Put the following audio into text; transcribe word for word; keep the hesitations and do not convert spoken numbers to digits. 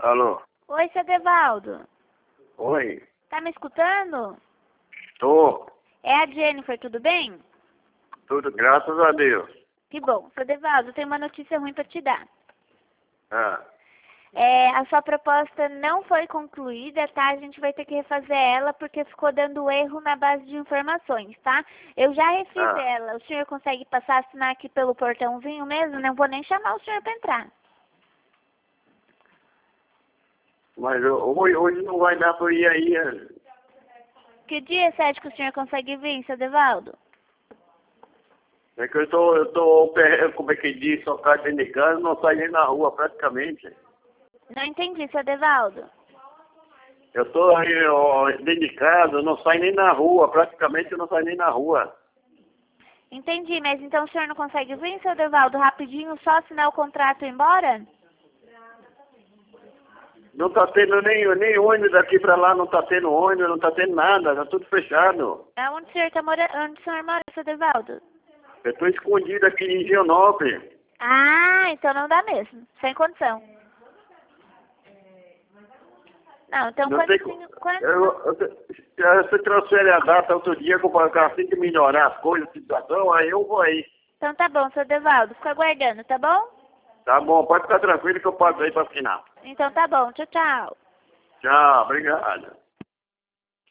Alô? Oi, seu Devaldo. Oi? Tá me escutando? Tô. É a Jennifer, tudo bem? Tudo, graças a Deus. Que bom. Seu Devaldo, eu tenho uma notícia ruim pra te dar. Ah, É, a sua proposta não foi concluída, tá? A gente vai ter que refazer ela porque ficou dando erro na base de informações, tá? Eu já refiz ah. ela. O senhor consegue passar a assinar aqui pelo portãozinho mesmo? Não vou nem chamar o senhor pra entrar. Mas eu- hoje, hoje não vai dar pra ir aí. eh. Que dia você acha que o senhor consegue vir, seu Devaldo? É que eu tô, eu tô, per- como é que diz, só cá dentro de casa, não saio nem na rua praticamente. Não entendi, seu Devaldo. Eu tô aí, ó, dentro de casa, eu não saio nem na rua, praticamente eu não saio nem na rua. Entendi, mas então o senhor não consegue vir, seu Devaldo, rapidinho, só assinar o contrato e ir embora? Não tá tendo nem, nem ônibus daqui pra lá, não tá tendo ônibus, não tá tendo nada, tá tudo fechado. Aonde o senhor tá morando? Onde o senhor mora, seu Devaldo? Eu tô escondido aqui em Higienópolis. Ah, então não dá mesmo. Sem condição. Não, então Não quando, tem o como. senhor- quando, Eu, eu, eu, você transfere a data outro dia, que eu vou- assim que melhorar as coisas, a situação, aí eu vou aí. Então tá bom, seu Devaldo. Fica aguardando, tá bom? Tá bom, pode ficar tranquilo que eu passo aí pra assinar. Então tá bom. Tchau, tchau. Tchau, obrigado.